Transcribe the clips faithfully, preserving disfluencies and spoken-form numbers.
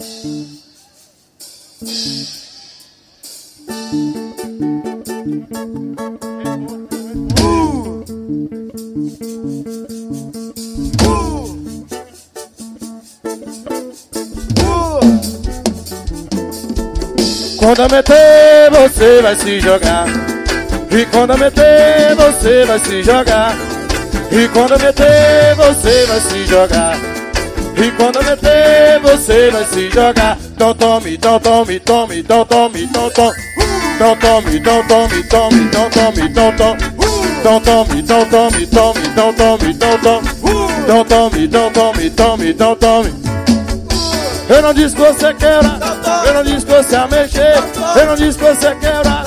Quando eu meter, você vai se jogar. E quando eu meter, você vai se jogar. E quando eu meter, você vai se jogar. E quando eu meter, você vai se jogar. Então tome, então tome, tome, então tome, então tome. Então tome, então tome, tome, então tome, então tome. Então tome, então tome, tome, então tome, então tome. Então tome, então tome, tome, então tome. Eu não disse que você quebra, eu não disse que você ia mexer, eu não disse que você quebra.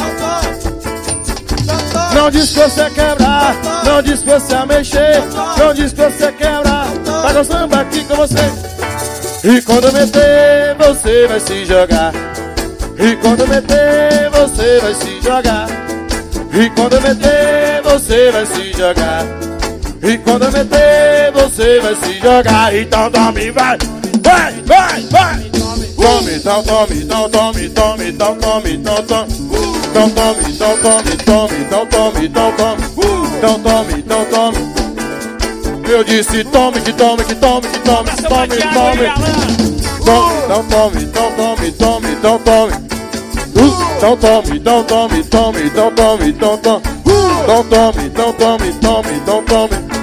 Não disse que você quebra, não disse que você ia mexer, não disse que você quebra. Tá gostando aqui com você? E quando eu meter, você vai se jogar. E quando eu meter, você vai se jogar. E quando eu meter, você vai se jogar. E quando eu meter, você vai se jogar. Então tome, vai, vai, vai, vai. Tome, então tome, então tome, tome, então tome, então tome. Então tome, então tome, tome, então tome, então tome. Então tome, então tome. Eu disse tome, que tome, que tome, que tome, que tome, tome. Tome, então tome, então tome, tome, então tome. Então tome, então tome, tome, então tome, então tome. Então tome, então tome, tome, então tome.